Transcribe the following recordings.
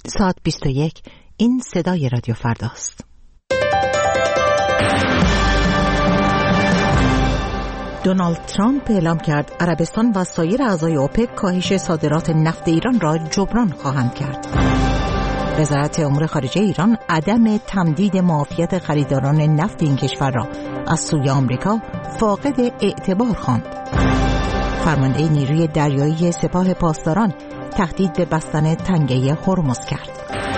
ساعت 21. این صدای رادیو فرداست. دونالد ترامپ اعلام کرد عربستان و سایر اعضای اوپک کاهش صادرات نفت ایران را جبران خواهند کرد. وزارت امور خارجه ایران عدم تمدید معافیت خریداران نفت این کشور را از سوی آمریکا فاقد اعتبار خواند. فرمانده نیروی دریایی سپاه پاسداران تهدید به بستن تنگه هرمز کرد.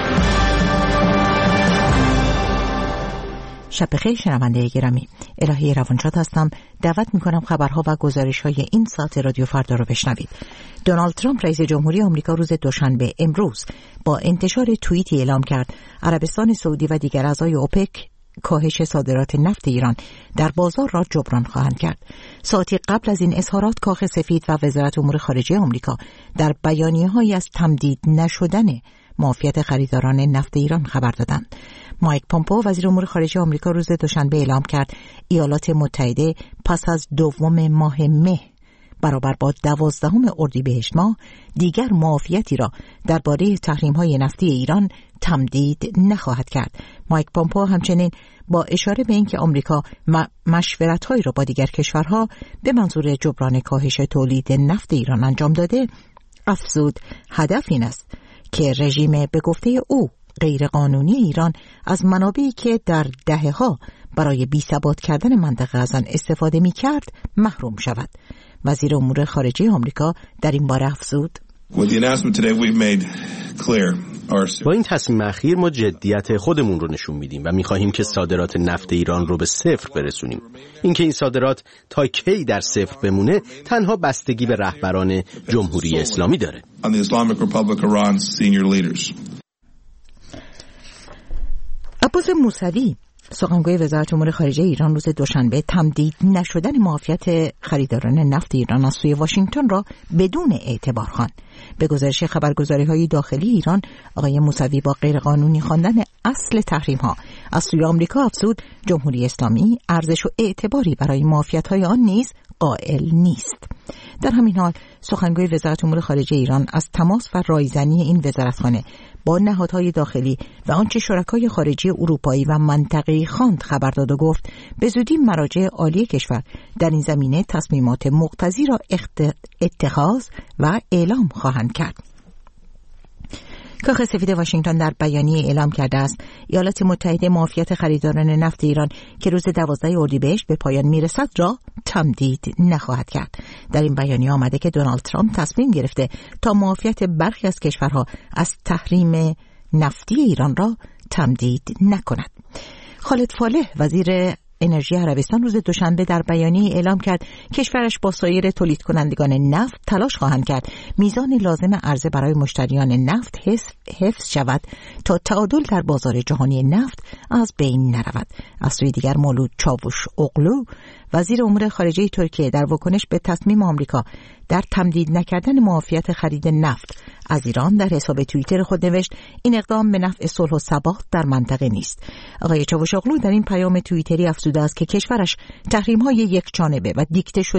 شب بخیر شنونده گرامی، الهی روانشاد هستم. دعوت میکنم خبرها و گزارش‌های این ساعت رادیو فردا رو بشنوید. دونالد ترامپ رئیس جمهوری آمریکا روز دوشنبه امروز با انتشار توییتی اعلام کرد عربستان سعودی و دیگر اعضای اوپک کاهش صادرات نفت ایران در بازار را جبران خواهند کرد. ساعتی قبل از این اظهارات کاخ سفید و وزارت امور خارجه آمریکا در بیانیه‌هایی از تمدید نشدن معافیت خریداران نفت ایران خبر دادند. مایک پومپئو وزیر امور خارجه آمریکا روز دوشنبه اعلام کرد ایالات متحده پس از دوم ماه مه برابر با 12 اردیبهشت ماه دیگر معافیتی را درباره تحریم‌های نفتی ایران تمدید نخواهد کرد. مایک پومپئو همچنین با اشاره به اینکه آمریکا مشورت‌هایی را با دیگر کشورها به منظور جبران کاهش تولید نفت ایران انجام داده، افزود هدف این است که رژیم به گفته او غیرقانونی ایران از منابعی که در دهه‌ها برای بی‌ثبات کردن منطقه از آن استفاده می‌کرد محروم شود. وزیر امور خارجه آمریکا در این باره افزود: با این تصمیم اخیر ما جدیت خودمون رو نشون میدیم و می‌خواهیم که صادرات نفت ایران رو به صفر برسونیم. اینکه این صادرات تا کی در صفر بمونه تنها بستگی به رهبران جمهوری اسلامی داره. عباس موسوی سخنگوی وزارت امور خارجه ایران روز دوشنبه تمدید نشدن معافیت خریداران نفت ایران از سوی واشنگتن را بدون اعتبار خواند. به گزارش خبرگزاری‌های داخلی ایران، آقای موسوی با غیرقانونی خواندن اصل تحریم‌ها از سوی آمریکا افزود جمهوری اسلامی ارزش و اعتباری برای معافیت‌های آن نیز قائل نیست. در همین حال سخنگوی وزارت امور خارجه ایران از تماس و رایزنی این وزارتخانه با نهادهای داخلی و آنچه شرکای خارجی اروپایی و منطقه‌ای خواند خبر داد و گفت به زودی مراجع عالی کشور در این زمینه تصمیمات مقتضی را اتخاذ و اعلام خواهند کرد. کاخ سفید واشنگتن در بیانیه اعلام کرده است ایالات متحده معافیت خریداران نفت ایران که روز 12 اردیبهشت به پایان میرسد را تمدید نخواهد کرد. در این بیانیه آمده که دونالد ترامپ تصمیم گرفته تا معافیت برخی از کشورها از تحریم نفتی ایران را تمدید نکند. خالد فالح وزیر انرژی عربستان روز دوشنبه در بیانیه اعلام کرد کشورش با سایر تولید کنندگان نفت تلاش خواهند کرد میزان لازم عرضه برای مشتریان نفت حفظ شود تا تعادل در بازار جهانی نفت از بین نرود. از سوی دیگر مولود چاوش اغلو وزیر امور خارجه ترکیه در واکنش به تصمیم آمریکا در تمدید نکردن معافیت خرید نفت از ایران در حساب توییتر خود نوشت این اقدام به نفع صلح و ثبات در منطقه نیست. آقای چاوشاغلو در این پیام توییتری افزوده است که کشورش تحریم‌های یکجانبه و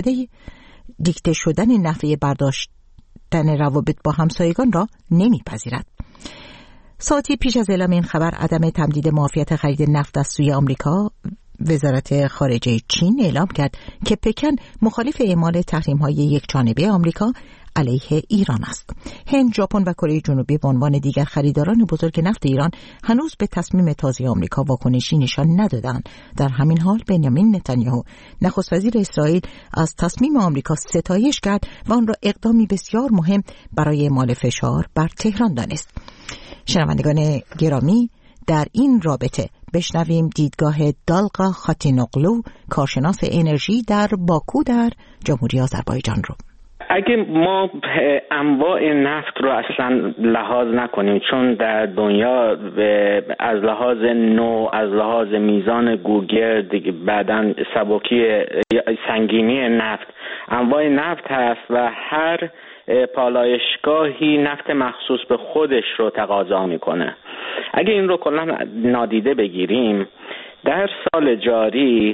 دیکته شدن نحوه برداشتن روابط با همسایگان را نمیپذیرد. ساعتی پیش از اعلام این خبر عدم تمدید معافیت خرید نفت از سوی آمریکا، وزارت خارجه چین اعلام کرد که پکن مخالف اعمال تحریم‌های یکجانبه آمریکا علیه ایران است. هند، ژاپن و کره جنوبی به عنوان دیگر خریداران بزرگ نفت ایران هنوز به تصمیم تازه آمریکا واکنشی نشان ندادند. در همین حال بنیامین نتانیاهو نخست وزیر اسرائیل از تصمیم آمریکا ستایش کرد و آن را اقدامی بسیار مهم برای اعمال فشار بر تهران دانست. شنوندگان گرامی، در این رابطه بشنویم دیدگاه دالقا خاتینوغلو، کارشناس انرژی در باکو در جمهوری آذربایجان رو. اگه ما انواع نفت رو اصلا لحاظ نکنیم، چون در دنیا از لحاظ نوع، از لحاظ میزان گوگرد، بعدن سبکی سنگینی نفت، انواع نفت هست و هر پالایشگاهی نفت مخصوص به خودش رو تقاضا میکنه. اگه این رو کلا نادیده بگیریم، در سال جاری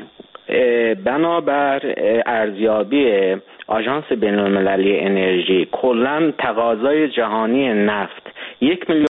بنابر ارزیابی آژانس بین‌المللی انرژی کلا تقاضای جهانی نفت 1,000,000